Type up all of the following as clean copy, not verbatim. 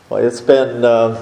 Well, it's been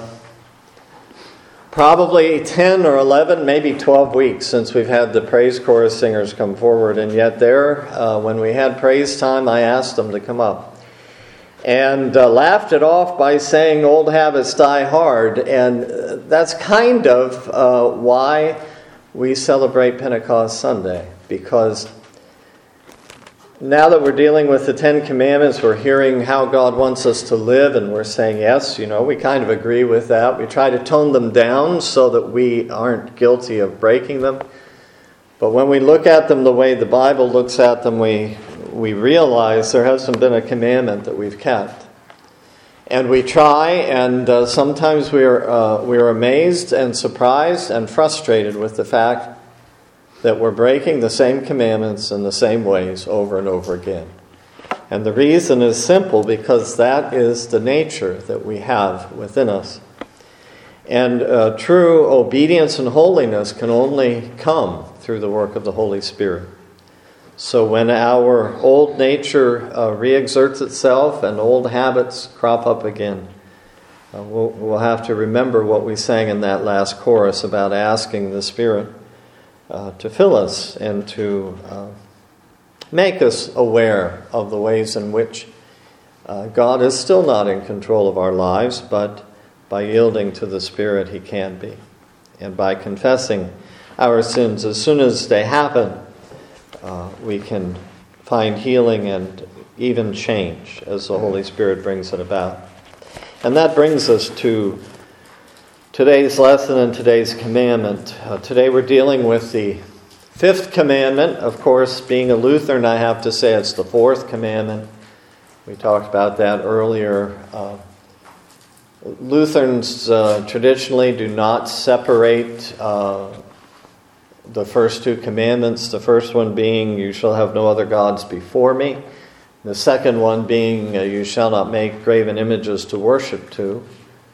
probably 10 or 11, maybe 12 weeks since we've had the praise chorus singers come forward. And yet when we had praise time, I asked them to come up. And laughed it off by saying old habits die hard. And that's kind of why we celebrate Pentecost Sunday. Because now that we're dealing with the Ten Commandments, we're hearing how God wants us to live, and we're saying, yes, we kind of agree with that. We try to tone them down so that we aren't guilty of breaking them. But when we look at them the way the Bible looks at them, we realize there hasn't been a commandment that we've kept. And we try, and sometimes we're amazed and surprised and frustrated with the fact that we're breaking the same commandments in the same ways over and over again. And the reason is simple, because that is the nature that we have within us. And true obedience and holiness can only come through the work of the Holy Spirit. So when our old nature re-exerts itself and old habits crop up again, we'll have to remember what we sang in that last chorus about asking the Spirit to fill us and to make us aware of the ways in which God is still not in control of our lives, but by yielding to the Spirit He can be. And by confessing our sins as soon as they happen, we can find healing and even change as the Holy Spirit brings it about. And that brings us to today's lesson and today's commandment. Today we're dealing with the fifth commandment. Of course, being a Lutheran, I have to say it's the fourth commandment. We talked about that earlier. Lutherans traditionally do not separate the first two commandments. The first one being, you shall have no other gods before me. The second one being, you shall not make graven images to worship to.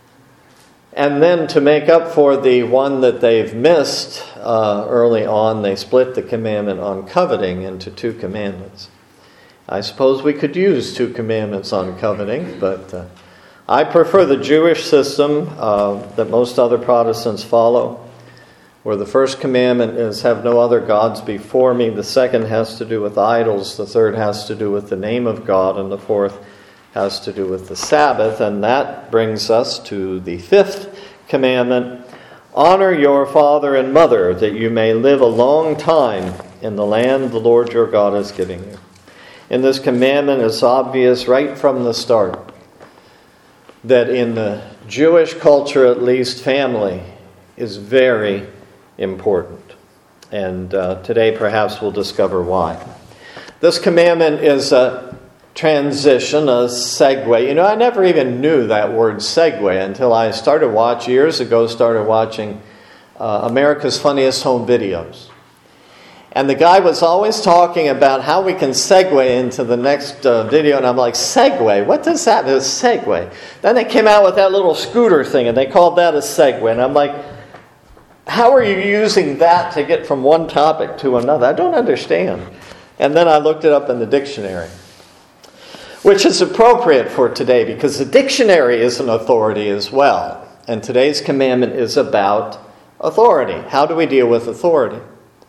And then to make up for the one that they've missed early on, they split the commandment on coveting into two commandments. I suppose we could use two commandments on coveting, but I prefer the Jewish system that most other Protestants follow, where the first commandment is, have no other gods before me. The second has to do with idols. The third has to do with the name of God. And the fourth has to do with the Sabbath, and that brings us to the fifth commandment: honor your father and mother, that you may live a long time in the land the Lord your God is giving you. In this commandment, it's obvious right from the start that in the Jewish culture, at least, family is very important. And today perhaps we'll discover why. This commandment is a transition, a segue. I never even knew that word segue until I started watching America's Funniest Home Videos. And the guy was always talking about how we can segue into the next video, and I'm like, segue? What does that mean? Segue. Then they came out with that little scooter thing, and they called that a segue. And I'm like, how are you using that to get from one topic to another? I don't understand. And then I looked it up in the dictionary, which is appropriate for today because the dictionary is an authority as well. And today's commandment is about authority. How do we deal with authority?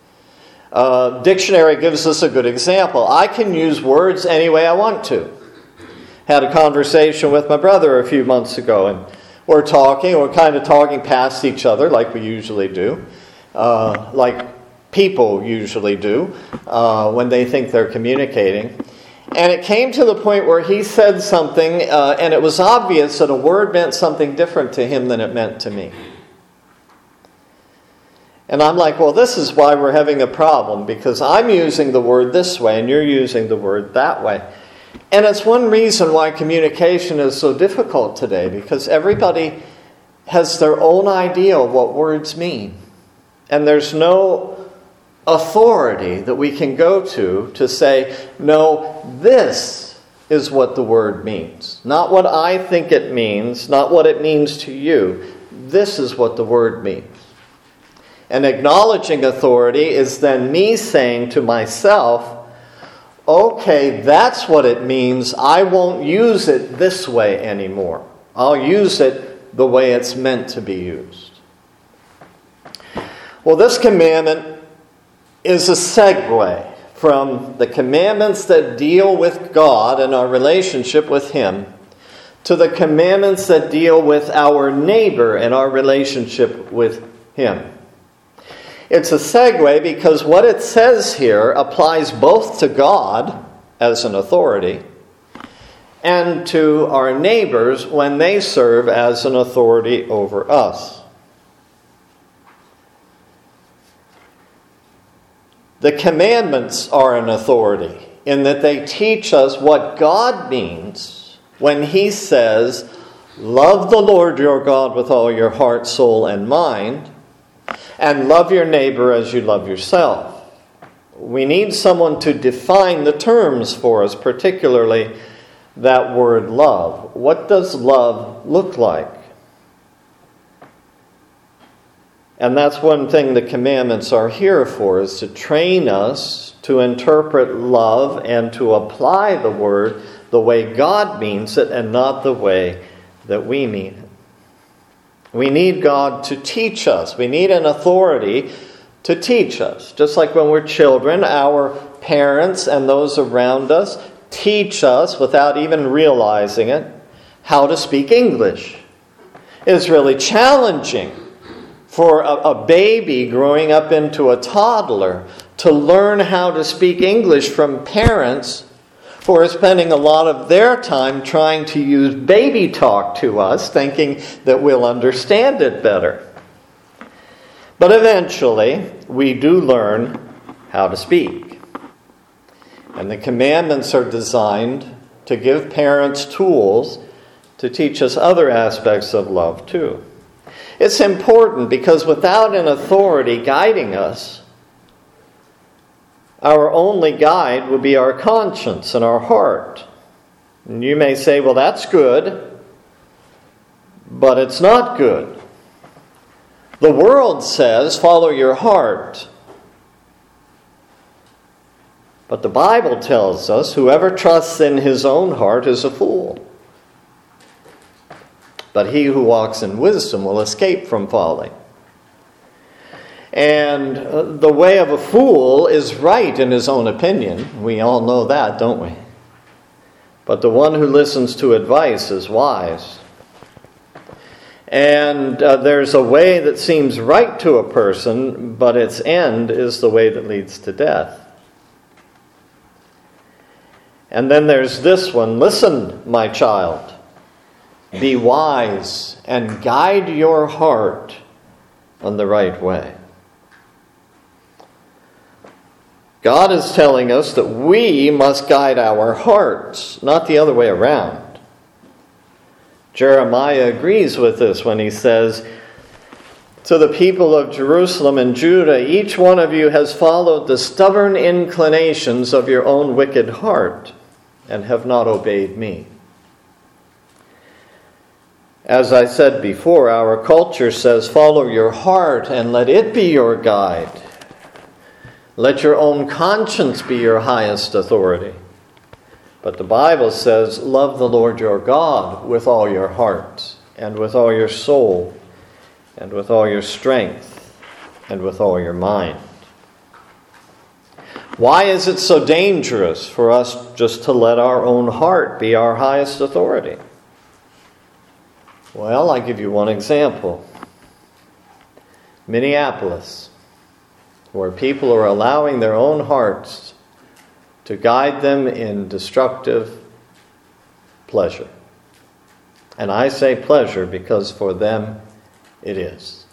Dictionary gives us a good example. I can use words any way I want to. Had a conversation with my brother a few months ago, and we're kind of talking past each other like we usually do, like people usually do when they think they're communicating. And it came to the point where he said something, and it was obvious that a word meant something different to him than it meant to me. And I'm like, well, this is why we're having a problem, because I'm using the word this way and you're using the word that way. And it's one reason why communication is so difficult today, because everybody has their own idea of what words mean. And there's no authority that we can go to say, no, this is what the word means. Not what I think it means, not what it means to you. This is what the word means. And acknowledging authority is then me saying to myself, okay, that's what it means. I won't use it this way anymore. I'll use it the way it's meant to be used. Well, this commandment is a segue from the commandments that deal with God and our relationship with Him to the commandments that deal with our neighbor and our relationship with Him. It's a segue because what it says here applies both to God as an authority and to our neighbors when they serve as an authority over us. The commandments are an authority in that they teach us what God means when He says, love the Lord your God with all your heart, soul, and mind, and love your neighbor as you love yourself. We need someone to define the terms for us, particularly that word love. What does love look like? And that's one thing the commandments are here for, is to train us to interpret love and to apply the word the way God means it and not the way that we mean it. We need God to teach us. We need an authority to teach us. Just like when we're children, our parents and those around us teach us, without even realizing it, how to speak English. It's really challenging for a baby growing up into a toddler to learn how to speak English from parents who are spending a lot of their time trying to use baby talk to us, thinking that we'll understand it better. But eventually, we do learn how to speak. And the commandments are designed to give parents tools to teach us other aspects of love too. It's important because without an authority guiding us, our only guide would be our conscience and our heart. And you may say, well, that's good, but it's not good. The world says, follow your heart. But the Bible tells us, whoever trusts in his own heart is a fool. But he who walks in wisdom will escape from folly. And the way of a fool is right in his own opinion. We all know that, don't we? But the one who listens to advice is wise. And there's a way that seems right to a person, but its end is the way that leads to death. And then there's this one. Listen, my child. Be wise and guide your heart on the right way. God is telling us that we must guide our hearts, not the other way around. Jeremiah agrees with this when he says, to the people of Jerusalem and Judah, each one of you has followed the stubborn inclinations of your own wicked heart and have not obeyed me. As I said before, our culture says, follow your heart and let it be your guide. Let your own conscience be your highest authority. But the Bible says, love the Lord your God with all your heart, and with all your soul, and with all your strength, and with all your mind. Why is it so dangerous for us just to let our own heart be our highest authority? Well, I'll give you one example. Minneapolis, where people are allowing their own hearts to guide them in destructive pleasure. And I say pleasure because for them it is.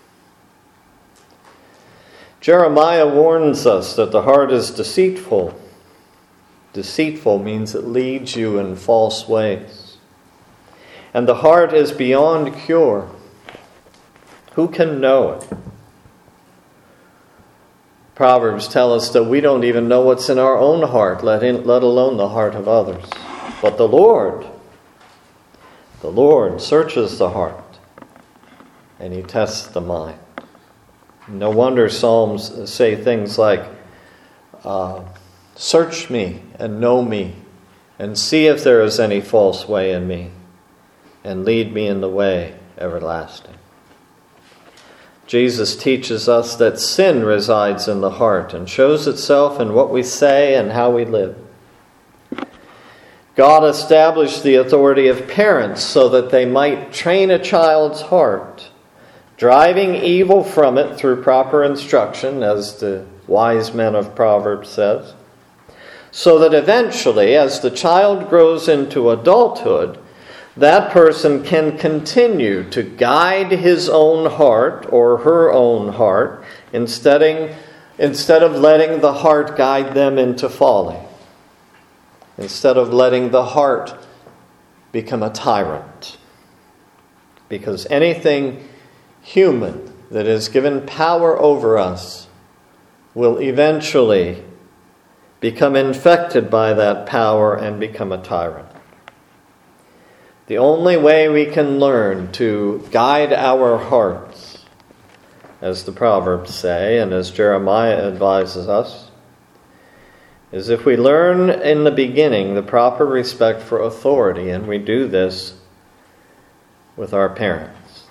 Jeremiah warns us that the heart is deceitful. Deceitful means it leads you in false ways. And the heart is beyond cure. Who can know it? Proverbs tell us that we don't even know what's in our own heart, let alone the heart of others. But the Lord searches the heart, and He tests the mind. No wonder Psalms say things like, search me and know me, and see if there is any false way in me, and lead me in the way everlasting. Jesus teaches us that sin resides in the heart and shows itself in what we say and how we live. God established the authority of parents so that they might train a child's heart, driving evil from it through proper instruction, as the wise men of Proverbs says, so that eventually, as the child grows into adulthood, that person can continue to guide his own heart or her own heart instead of letting the heart guide them into folly. Instead of letting the heart become a tyrant. Because anything human that is given power over us will eventually become infected by that power and become a tyrant. The only way we can learn to guide our hearts, as the Proverbs say, and as Jeremiah advises us, is if we learn in the beginning the proper respect for authority, and we do this with our parents.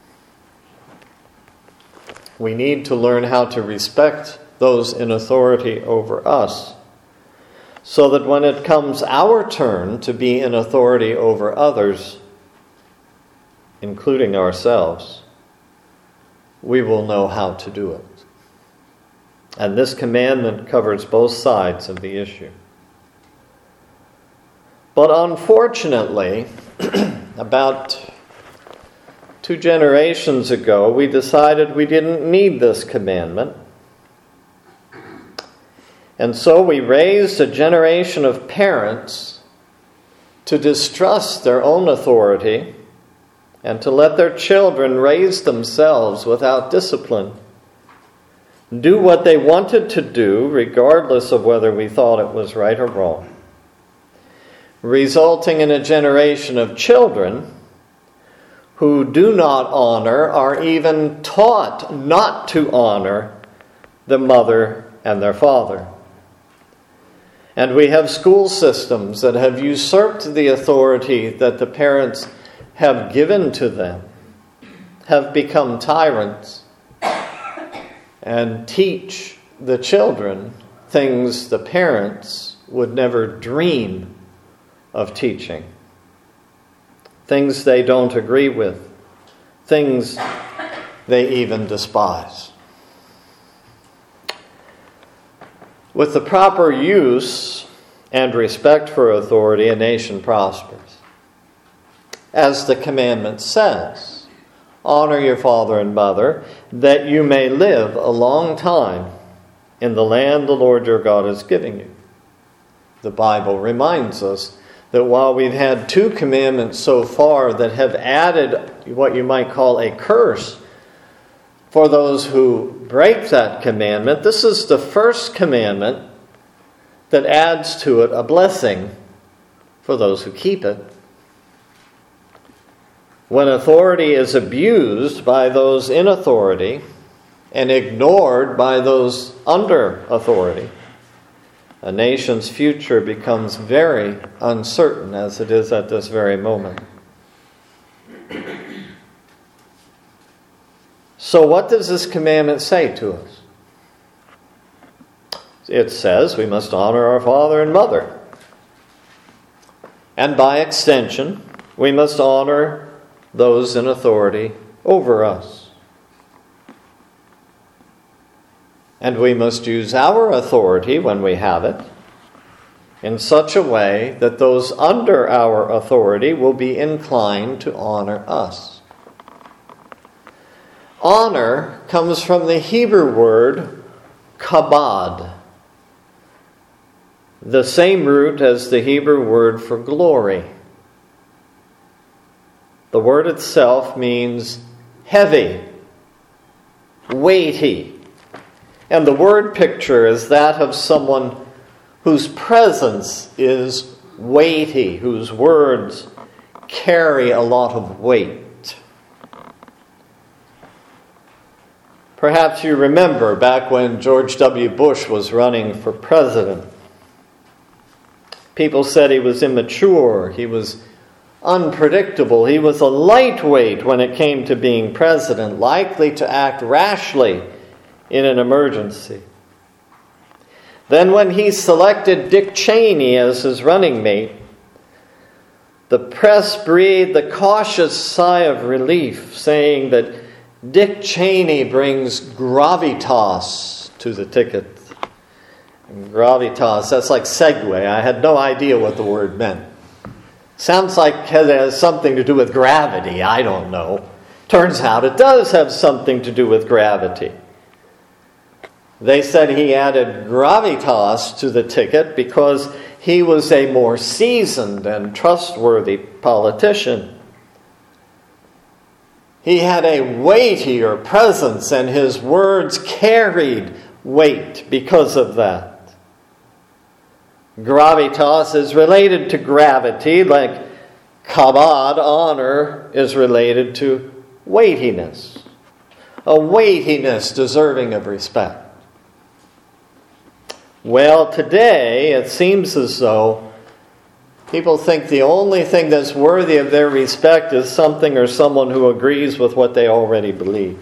We need to learn how to respect those in authority over us, so that when it comes our turn to be in authority over others, including ourselves, we will know how to do it. And this commandment covers both sides of the issue. But unfortunately, about 2 generations ago, we decided we didn't need this commandment. And so we raised a generation of parents to distrust their own authority and to let their children raise themselves without discipline. Do what they wanted to do, regardless of whether we thought it was right or wrong, resulting in a generation of children who do not honor, are even taught not to honor the mother and their father. And we have school systems that have usurped the authority that the parents have given to them, have become tyrants, and teach the children things the parents would never dream of teaching. Things they don't agree with. Things they even despise. With the proper use and respect for authority, a nation prospers. As the commandment says, honor your father and mother, that you may live a long time in the land the Lord your God is giving you. The Bible reminds us that while we've had 2 commandments so far that have added what you might call a curse for those who break that commandment, this is the first commandment that adds to it a blessing for those who keep it. When authority is abused by those in authority and ignored by those under authority, a nation's future becomes very uncertain, as it is at this very moment. So what does this commandment say to us? It says we must honor our father and mother. And by extension, we must honor those in authority over us. And we must use our authority when we have it in such a way that those under our authority will be inclined to honor us. Honor comes from the Hebrew word kabod, the same root as the Hebrew word for glory. The word itself means heavy, weighty. And the word picture is that of someone whose presence is weighty, whose words carry a lot of weight. Perhaps you remember back when George W. Bush was running for president. People said he was immature, he was unpredictable. He was a lightweight when it came to being president, likely to act rashly in an emergency. Then when he selected Dick Cheney as his running mate, the press breathed a cautious sigh of relief, saying that Dick Cheney brings gravitas to the ticket. And gravitas, that's like segue. I had no idea what the word meant. Sounds like it has something to do with gravity. I don't know. Turns out it does have something to do with gravity. They said he added gravitas to the ticket because he was a more seasoned and trustworthy politician. He had a weightier presence, and his words carried weight because of that. Gravitas is related to gravity, like kabod, honor, is related to weightiness. A weightiness deserving of respect. Well, today it seems as though people think the only thing that's worthy of their respect is something or someone who agrees with what they already believe.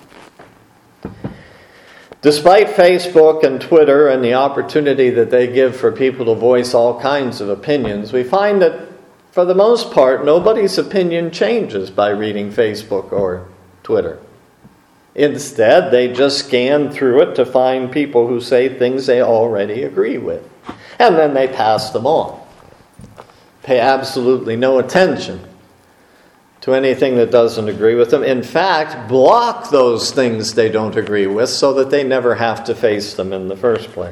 Despite Facebook and Twitter and the opportunity that they give for people to voice all kinds of opinions, we find that for the most part, nobody's opinion changes by reading Facebook or Twitter. Instead, they just scan through it to find people who say things they already agree with. And then they pass them on. Pay absolutely no attention to anything that doesn't agree with them. In fact, block those things they don't agree with so that they never have to face them in the first place.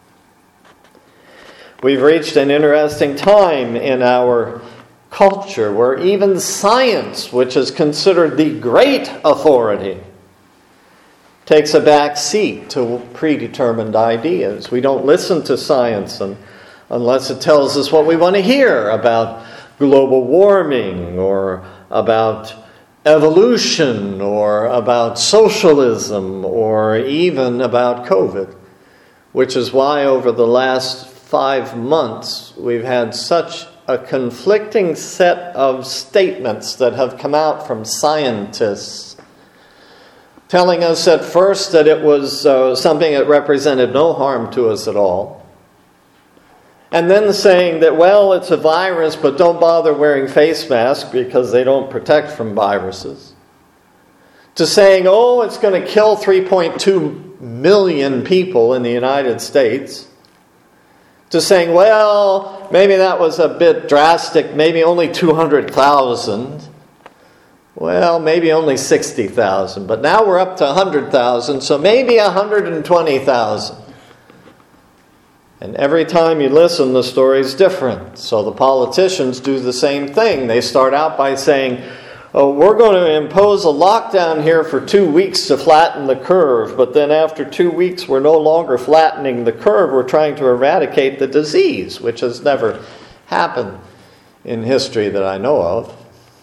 We've reached an interesting time in our culture where even science, which is considered the great authority, takes a back seat to predetermined ideas. We don't listen to science unless it tells us what we want to hear about global warming or about evolution or about socialism or even about COVID, which is why over the last 5 months we've had such a conflicting set of statements that have come out from scientists telling us at first that it was something that represented no harm to us at all. And then saying that, well, it's a virus, but don't bother wearing face masks because they don't protect from viruses. To saying, oh, it's going to kill 3.2 million people in the United States. To saying, well, maybe that was a bit drastic, maybe only 200,000. Well, maybe only 60,000, but now we're up to 100,000, so maybe 120,000. And every time you listen, the story's different. So the politicians do the same thing. They start out by saying, oh, we're going to impose a lockdown here for 2 weeks to flatten the curve, but then after 2 weeks we're no longer flattening the curve, we're trying to eradicate the disease, which has never happened in history that I know of.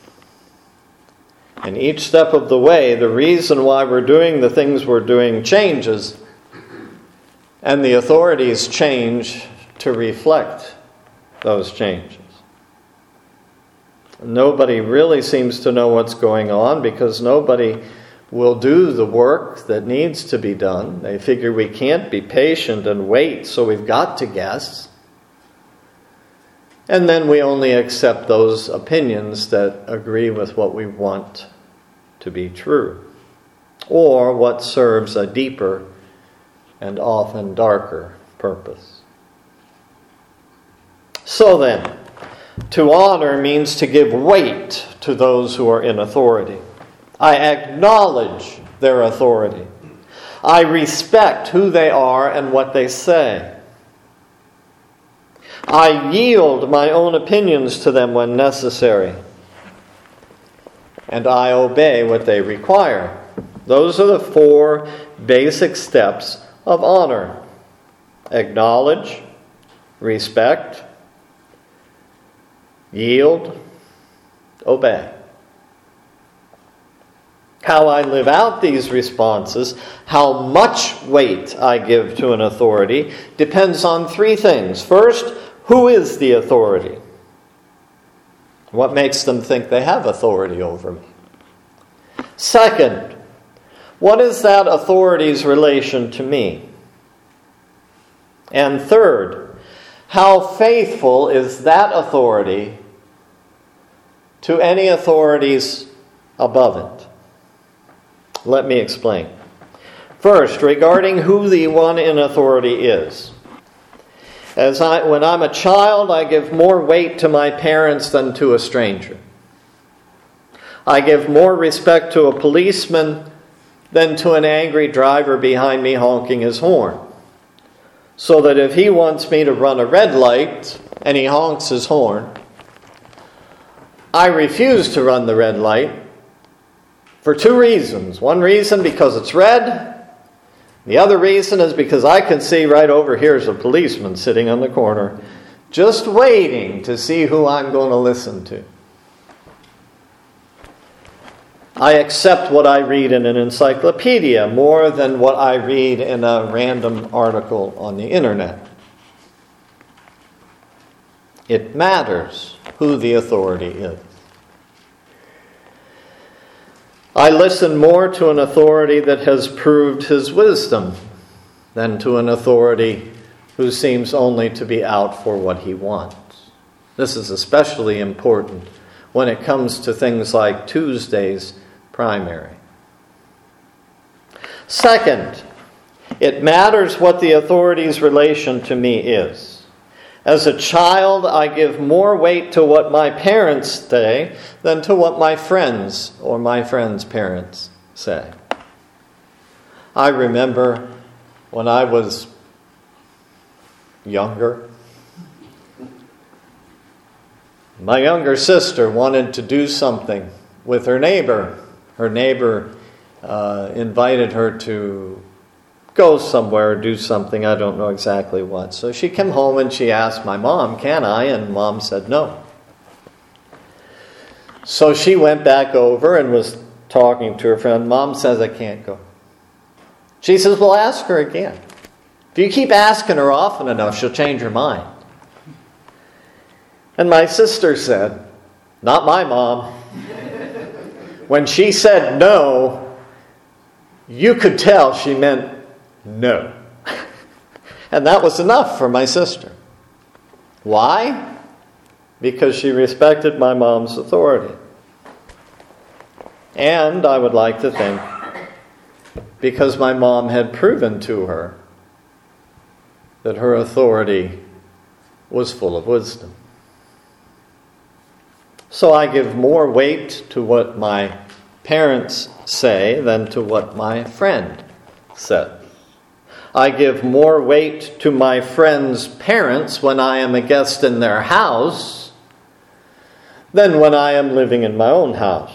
And each step of the way, the reason why we're doing the things we're doing changes, and the authorities change to reflect those changes. Nobody really seems to know what's going on because nobody will do the work that needs to be done. They figure we can't be patient and wait, so we've got to guess. And then we only accept those opinions that agree with what we want to be true, or what serves a deeper and often darker purpose. So then, to honor means to give weight to those who are in authority. I acknowledge their authority. I respect who they are and what they say. I yield my own opinions to them when necessary. And I obey what they require. Those are the 4 basic steps of honor. Acknowledge, respect, yield, obey. How I live out these responses, how much weight I give to an authority, depends on 3 things. First, who is the authority? What makes them think they have authority over me? Second, what is that authority's relation to me? And third, how faithful is that authority to any authorities above it? Let me explain. First, regarding who the one in authority is. When I'm a child, I give more weight to my parents than to a stranger. I give more respect to a policeman than to an angry driver behind me honking his horn. So that if he wants me to run a red light and he honks his horn, I refuse to run the red light for two reasons. One reason because it's red. The other reason is because I can see right over here is a policeman sitting on the corner just waiting to see who I'm going to listen to. I accept what I read in an encyclopedia more than what I read in a random article on the internet. It matters who the authority is. I listen more to an authority that has proved his wisdom than to an authority who seems only to be out for what he wants. This is especially important when it comes to things like Tuesday's primary. Second, it matters what the authority's relation to me is. As a child, I give more weight to what my parents say than to what my friends or my friends' parents say. I remember when I was younger, my younger sister wanted to do something with her neighbor. Her neighbor invited her to go somewhere, do something, I don't know exactly what. So she came home and she asked my mom, "Can I?" And Mom said no. So she went back over and was talking to her friend. Mom says, "I can't go." She says, "Well, ask her again. If you keep asking her often enough, she'll change her mind." And my sister said, "Not my mom. When she said no, you could tell she meant no." And that was enough for my sister. Why? Because she respected my mom's authority. And I would like to think because my mom had proven to her that her authority was full of wisdom. So I give more weight to what my parents say than to what my friend said. I give more weight to my friend's parents when I am a guest in their house than when I am living in my own house.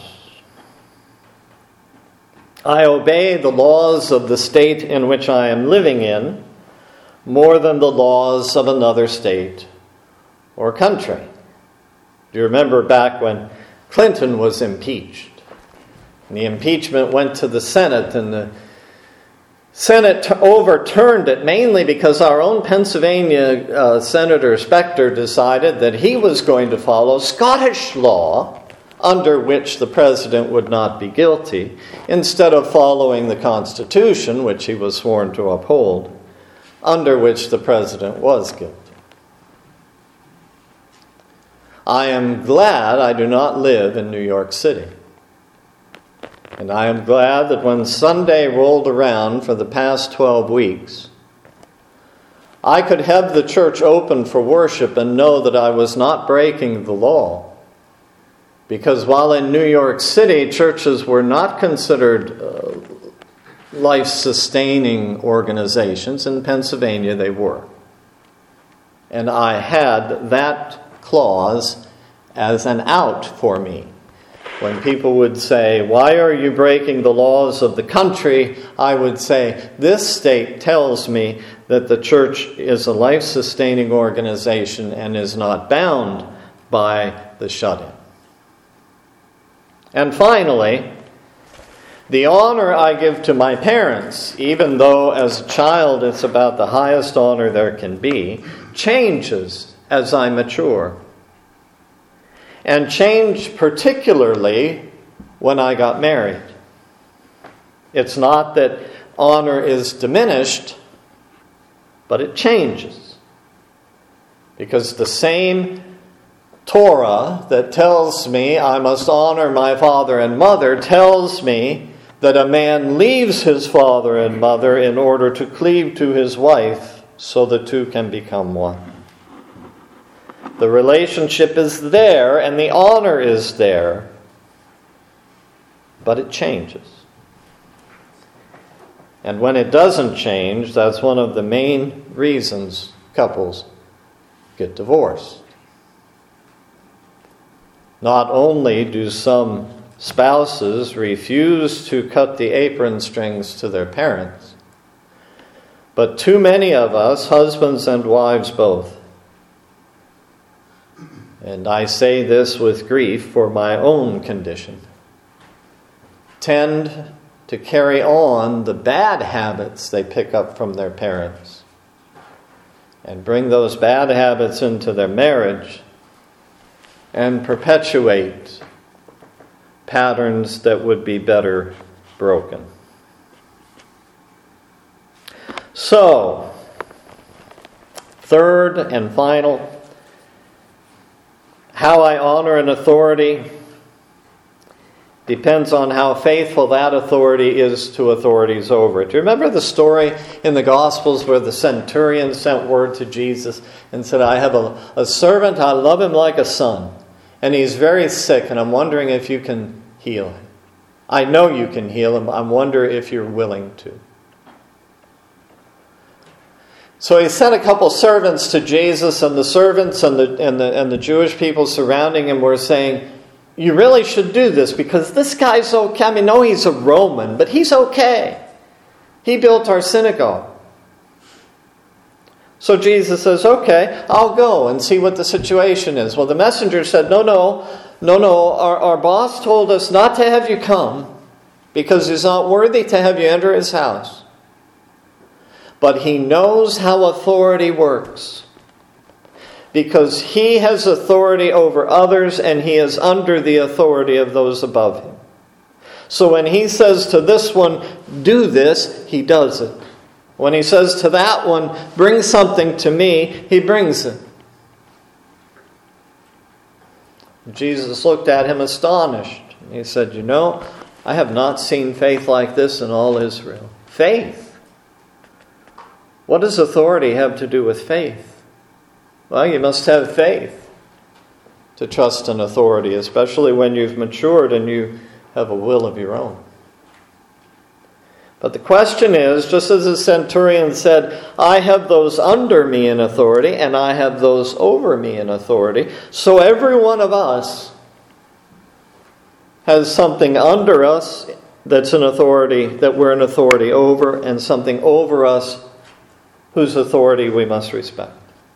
I obey the laws of the state in which I am living in more than the laws of another state or country. Do you remember back when Clinton was impeached? And the impeachment went to the Senate, and the Senate overturned it mainly because our own Pennsylvania Senator Specter decided that he was going to follow Scottish law under which the president would not be guilty, instead of following the Constitution, which he was sworn to uphold, under which the president was guilty. I am glad I do not live in New York City. And I am glad that when Sunday rolled around for the past 12 weeks, I could have the church open for worship and know that I was not breaking the law. Because while in New York City, churches were not considered life-sustaining organizations, in Pennsylvania they were. And I had that clause as an out for me. When people would say, "Why are you breaking the laws of the country?" I would say, "This state tells me that the church is a life-sustaining organization and is not bound by the shut-in." And finally, the honor I give to my parents, even though as a child it's about the highest honor there can be, changes as I mature. and changed particularly when I got married. It's not that honor is diminished, but it changes. Because the same Torah that tells me I must honor my father and mother tells me that a man leaves his father and mother in order to cleave to his wife so the two can become one. The relationship is there and the honor is there, but it changes. And when it doesn't change, that's one of the main reasons couples get divorced. Not only do some spouses refuse to cut the apron strings to their parents, but too many of us, husbands and wives both, and I say this with grief for my own condition, tend to carry on the bad habits they pick up from their parents and bring those bad habits into their marriage and perpetuate patterns that would be better broken. So, third and final, how I honor an authority depends on how faithful that authority is to authorities over it. Do you remember the story in the Gospels where the centurion sent word to Jesus and said, I have a servant, I love him like a son, and he's very sick, and I'm wondering if you can heal him. I know you can heal him. I wonder if you're willing to. So he sent a couple servants to Jesus, and the servants and the Jewish people surrounding him were saying, you really should do this because this guy's okay. I mean, no, he's a Roman, but he's okay. He built our synagogue. So Jesus says, okay, I'll go and see what the situation is. Well, the messenger said, no, our boss told us not to have you come because he's not worthy to have you enter his house. But he knows how authority works because he has authority over others and he is under the authority of those above him. So when he says to this one, do this, he does it. When he says to that one, bring something to me, he brings it. Jesus looked at him astonished. He said, I have not seen faith like this in all Israel. Faith? What does authority have to do with faith? Well, you must have faith to trust in authority, especially when you've matured and you have a will of your own. But the question is, just as the centurion said, I have those under me in authority and I have those over me in authority. So every one of us has something under us that's an authority, that we're an authority over, and something over us whose authority we must respect.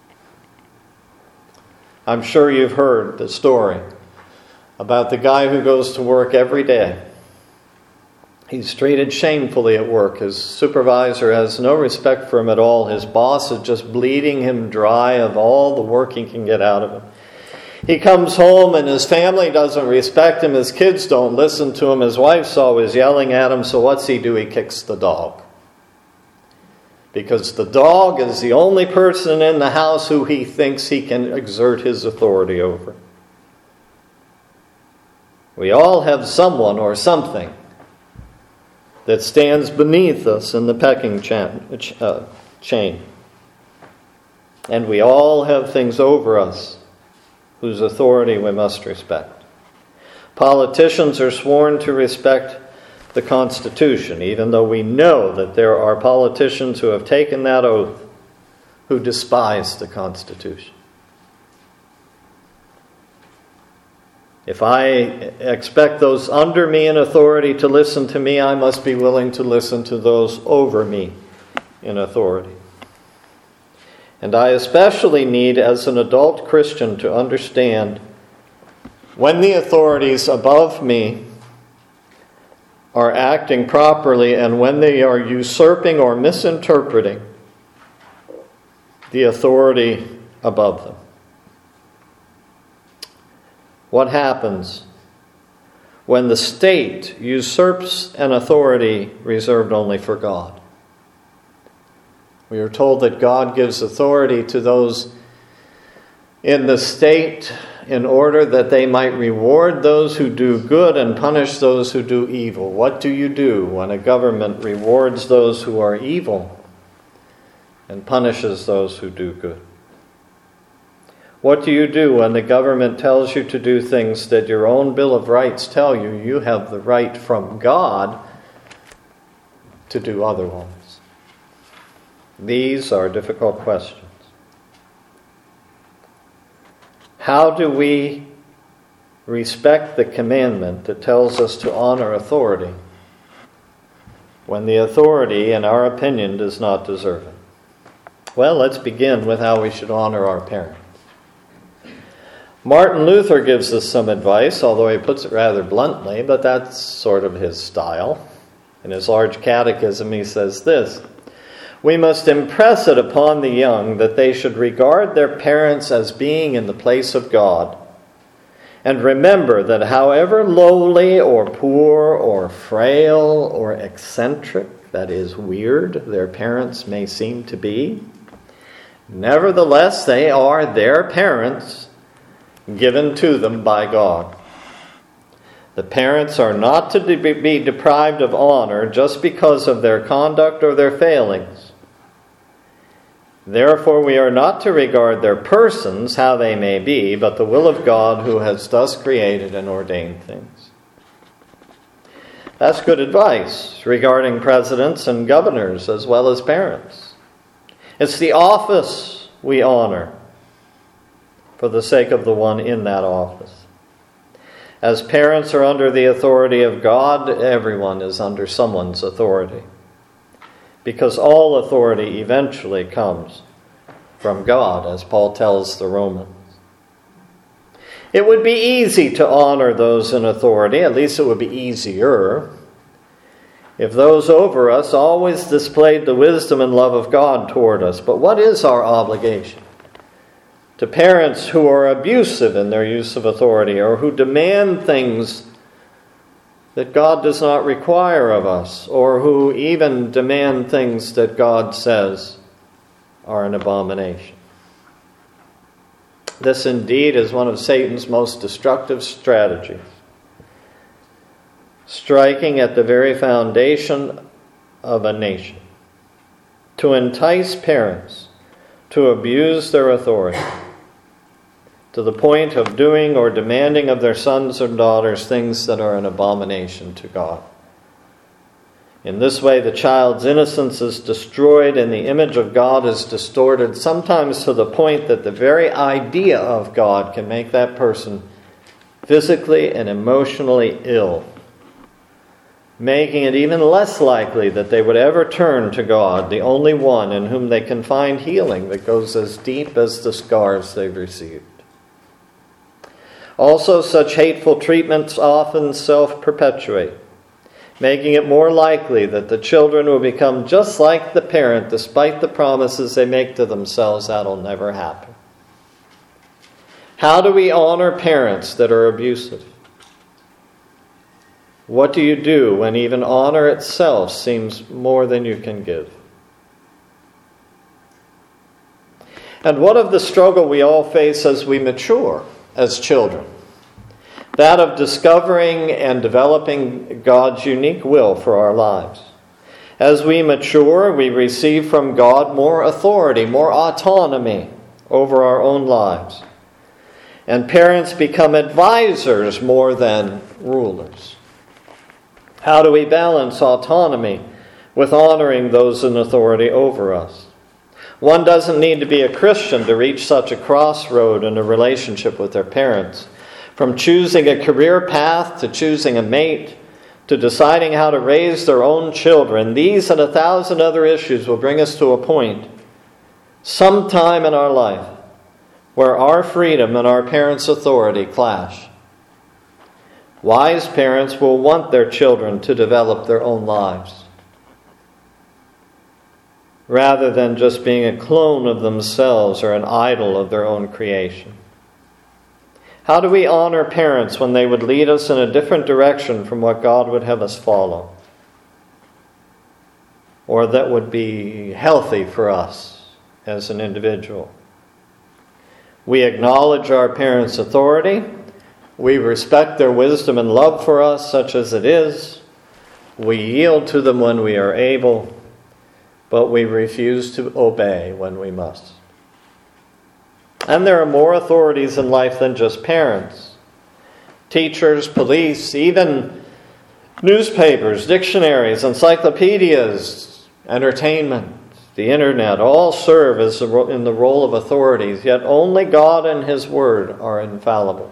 I'm sure you've heard the story about the guy who goes to work every day. He's treated shamefully at work. His supervisor has no respect for him at all. His boss is just bleeding him dry of all the work he can get out of him. He comes home and his family doesn't respect him. His kids don't listen to him. His wife's always yelling at him. So what's he do? He kicks the dog. Because the dog is the only person in the house who he thinks he can exert his authority over. We all have someone or something that stands beneath us in the pecking chain. And we all have things over us whose authority we must respect. Politicians are sworn to respect the Constitution, even though we know that there are politicians who have taken that oath who despise the Constitution. If I expect those under me in authority to listen to me, I must be willing to listen to those over me in authority. And I especially need, as an adult Christian, to understand when the authorities above me are acting properly and when they are usurping or misinterpreting the authority above them. What happens when the state usurps an authority reserved only for God? We are told that God gives authority to those in the state in order that they might reward those who do good and punish those who do evil. What do you do when a government rewards those who are evil and punishes those who do good? What do you do when the government tells you to do things that your own Bill of Rights tell you you have the right from God to do otherwise? These are difficult questions. How do we respect the commandment that tells us to honor authority when the authority, in our opinion, does not deserve it? Well, let's begin with how we should honor our parents. Martin Luther gives us some advice, although he puts it rather bluntly, but that's sort of his style. In his large catechism, he says this: "We must impress it upon the young that they should regard their parents as being in the place of God, and remember that however lowly or poor or frail or eccentric, that is, weird, their parents may seem to be, nevertheless they are their parents, given to them by God. The parents are not to be deprived of honor just because of their conduct or their failings. Therefore, we are not to regard their persons, how they may be, but the will of God who has thus created and ordained things." That's good advice regarding presidents and governors as well as parents. It's the office we honor for the sake of the one in that office. As parents are under the authority of God, everyone is under someone's authority, because all authority eventually comes from God, as Paul tells the Romans. It would be easy to honor those in authority, at least it would be easier, if those over us always displayed the wisdom and love of God toward us. But what is our obligation to parents who are abusive in their use of authority, or who demand things that God does not require of us, or who even demand things that God says are an abomination? This indeed is one of Satan's most destructive strategies, striking at the very foundation of a nation, to entice parents to abuse their authority to the point of doing or demanding of their sons or daughters things that are an abomination to God. In this way, the child's innocence is destroyed and the image of God is distorted, sometimes to the point that the very idea of God can make that person physically and emotionally ill, making it even less likely that they would ever turn to God, the only one in whom they can find healing that goes as deep as the scars they've received. Also, such hateful treatments often self-perpetuate, making it more likely that the children will become just like the parent despite the promises they make to themselves that'll never happen. How do we honor parents that are abusive? What do you do when even honor itself seems more than you can give? And what of the struggle we all face as we mature as children? That of discovering and developing God's unique will for our lives. As we mature, we receive from God more authority, more autonomy over our own lives. And parents become advisors more than rulers. How do we balance autonomy with honoring those in authority over us? One doesn't need to be a Christian to reach such a crossroad in a relationship with their parents. From choosing a career path to choosing a mate to deciding how to raise their own children, these and 1,000 other issues will bring us to a point sometime in our life where our freedom and our parents' authority clash. Wise parents will want their children to develop their own lives, rather than just being a clone of themselves or an idol of their own creation. How do we honor parents when they would lead us in a different direction from what God would have us follow? Or that would be healthy for us as an individual? We acknowledge our parents' authority. We respect their wisdom and love for us, such as it is. We yield to them when we are able, but we refuse to obey when we must. And there are more authorities in life than just parents. Teachers, police, even newspapers, dictionaries, encyclopedias, entertainment, the internet, all serve in the role of authorities, yet only God and His Word are infallible.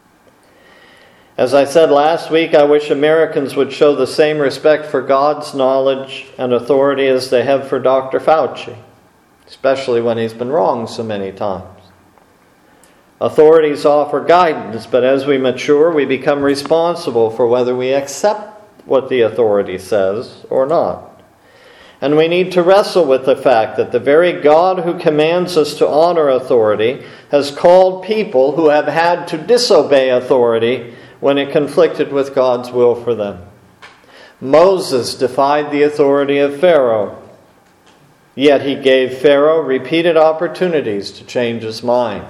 As I said last week, I wish Americans would show the same respect for God's knowledge and authority as they have for Dr. Fauci, especially when he's been wrong so many times. Authorities offer guidance, but as we mature, we become responsible for whether we accept what the authority says or not. And we need to wrestle with the fact that the very God who commands us to honor authority has called people who have had to disobey authority when it conflicted with God's will for them. Moses defied the authority of Pharaoh, yet he gave Pharaoh repeated opportunities to change his mind.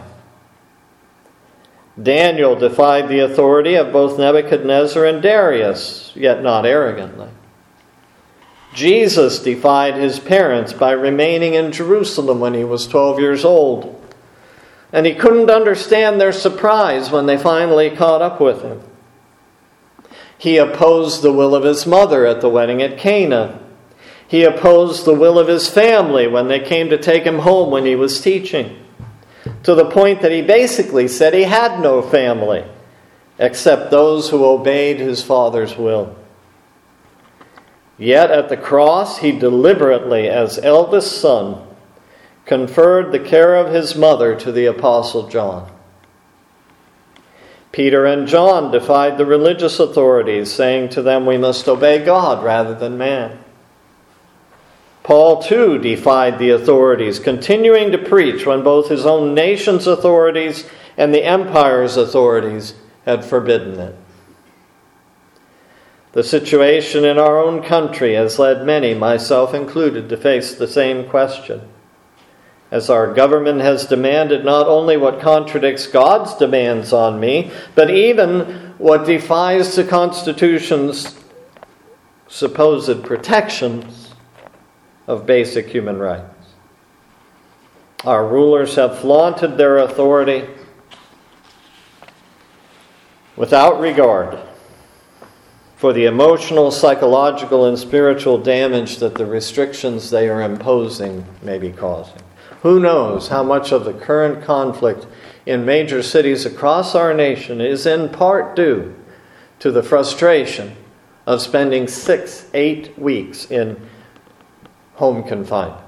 Daniel defied the authority of both Nebuchadnezzar and Darius, yet not arrogantly. Jesus defied his parents by remaining in Jerusalem when he was 12 years old. And he couldn't understand their surprise when they finally caught up with him. He opposed the will of his mother at the wedding at Cana. He opposed the will of his family when they came to take him home when he was teaching, to the point that he basically said he had no family except those who obeyed his Father's will. Yet at the cross, he deliberately, as eldest son, conferred the care of his mother to the Apostle John. Peter and John defied the religious authorities, saying to them, we must obey God rather than man. Paul, too, defied the authorities, continuing to preach when both his own nation's authorities and the empire's authorities had forbidden it. The situation in our own country has led many, myself included, to face the same question, as our government has demanded not only what contradicts God's demands on me, but even what defies the Constitution's supposed protections of basic human rights. Our rulers have flaunted their authority without regard for the emotional, psychological, and spiritual damage that the restrictions they are imposing may be causing. Who knows how much of the current conflict in major cities across our nation is in part due to the frustration of spending 6-8 weeks in home confinement.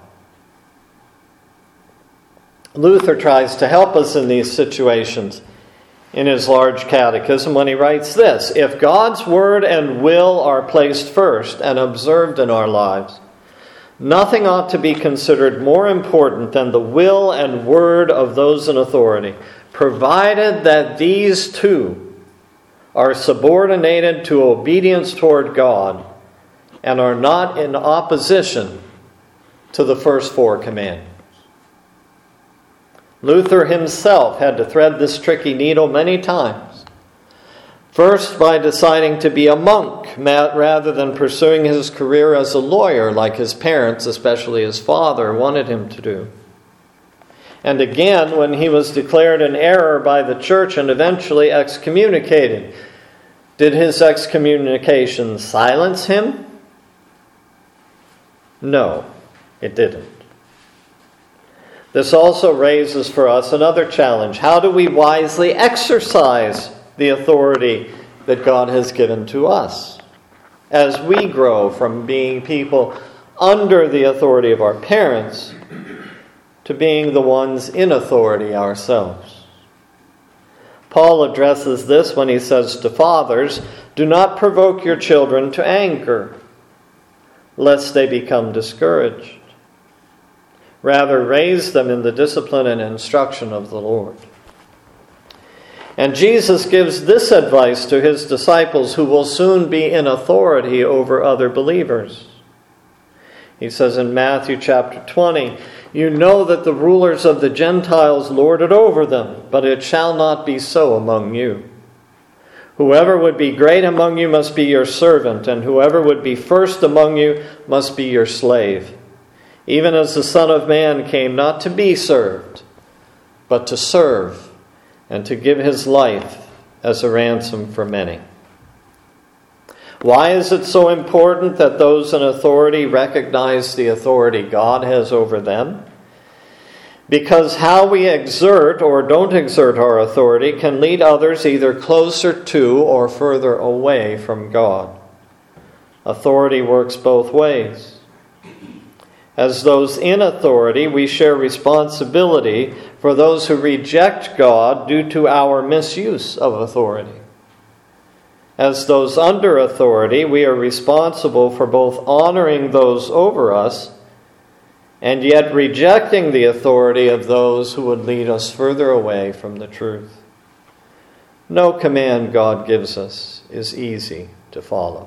Luther tries to help us in these situations in his large catechism when he writes this: if God's word and will are placed first and observed in our lives, nothing ought to be considered more important than the will and word of those in authority, provided that these two are subordinated to obedience toward God and are not in opposition to the first four commandments. Luther himself had to thread this tricky needle many times. First, by deciding to be a monk rather than pursuing his career as a lawyer like his parents, especially his father, wanted him to do. And again, when he was declared in error by the church and eventually excommunicated. Did his excommunication silence him? No, it didn't. This also raises for us another challenge. How do we wisely exercise the authority that God has given to us as we grow from being people under the authority of our parents to being the ones in authority ourselves? Paul addresses this when he says to fathers, do not provoke your children to anger, lest they become discouraged. Rather, raise them in the discipline and instruction of the Lord. And Jesus gives this advice to his disciples who will soon be in authority over other believers. He says in Matthew chapter 20, "You know that the rulers of the Gentiles lord it over them, but it shall not be so among you. Whoever would be great among you must be your servant, and whoever would be first among you must be your slave. Even as the Son of Man came not to be served, but to serve, and to give his life as a ransom for many." Why is it so important that those in authority recognize the authority God has over them? Because how we exert or don't exert our authority can lead others either closer to or further away from God. Authority works both ways. As those in authority, we share responsibility for those who reject God due to our misuse of authority. As those under authority, we are responsible for both honoring those over us and yet rejecting the authority of those who would lead us further away from the truth. No command God gives us is easy to follow.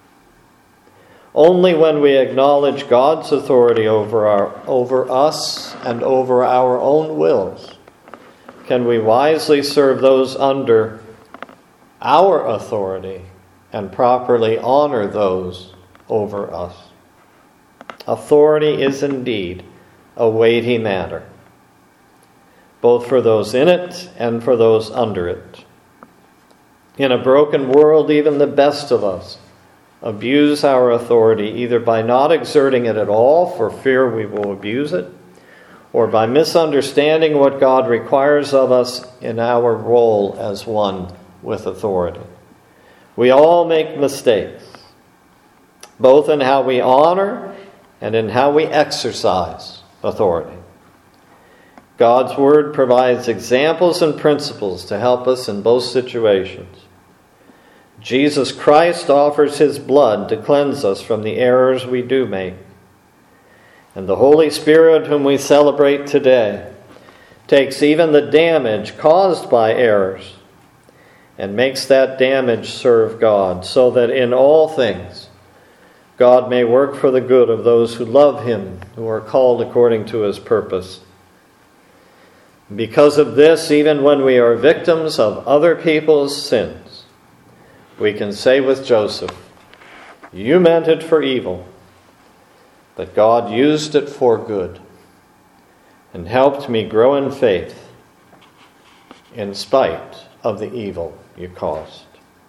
Only when we acknowledge God's authority over us and over our own wills can we wisely serve those under our authority and properly honor those over us. Authority is indeed a weighty matter, both for those in it and for those under it. In a broken world, even the best of us abuse our authority either by not exerting it at all for fear we will abuse it, or by misunderstanding what God requires of us in our role as one with authority. We all make mistakes, both in how we honor and in how we exercise authority. God's Word provides examples and principles to help us in both situations. Jesus Christ offers his blood to cleanse us from the errors we do make. And the Holy Spirit, whom we celebrate today, takes even the damage caused by errors and makes that damage serve God, so that in all things God may work for the good of those who love him, who are called according to his purpose. Because of this, even when we are victims of other people's sins, we can say with Joseph, "You meant it for evil, but God used it for good and helped me grow in faith in spite of the evil you caused."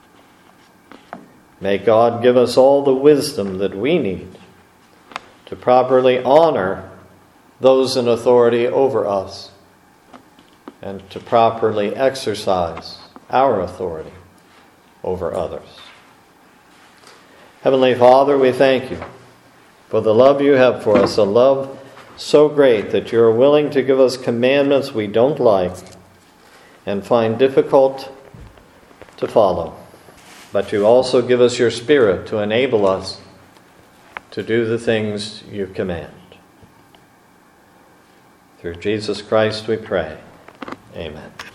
May God give us all the wisdom that we need to properly honor those in authority over us and to properly exercise our authority over others. Heavenly Father, we thank you for the love you have for us, a love so great that you are willing to give us commandments we don't like and find difficult to follow. But you also give us your Spirit to enable us to do the things you command. Through Jesus Christ we pray. Amen.